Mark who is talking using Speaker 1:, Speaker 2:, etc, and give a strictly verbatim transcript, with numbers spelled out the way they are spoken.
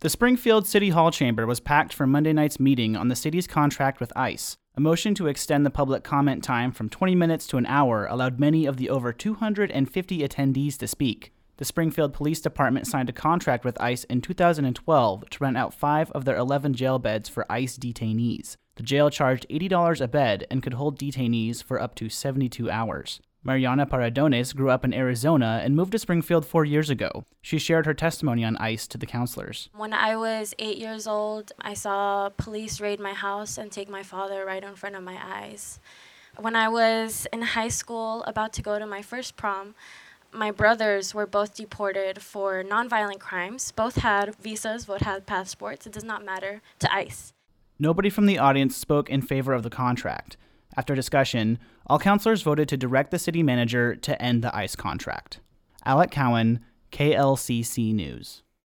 Speaker 1: The Springfield City Hall chamber was packed for Monday night's meeting on the city's contract with ICE. A motion to extend the public comment time from twenty minutes to an hour allowed many of the over two hundred fifty attendees to speak. The Springfield Police Department signed a contract with ICE in two thousand twelve to rent out five of their eleven jail beds for ICE detainees. The jail charged eighty dollars a bed and could hold detainees for up to seventy-two hours. Mariana Paradones grew up in Arizona and moved to Springfield four years ago. She shared her testimony on ICE to the counselors.
Speaker 2: When I was eight years old, I saw police raid my house and take my father right in front of my eyes. When I was in high school, about to go to my first prom, my brothers were both deported for nonviolent crimes. Both had visas, both had passports. It does not matter to ICE.
Speaker 1: Nobody from the audience spoke in favor of the contract. After discussion, all counselors voted to direct the city manager to end the ICE contract. Alec Cowan, K L C C News.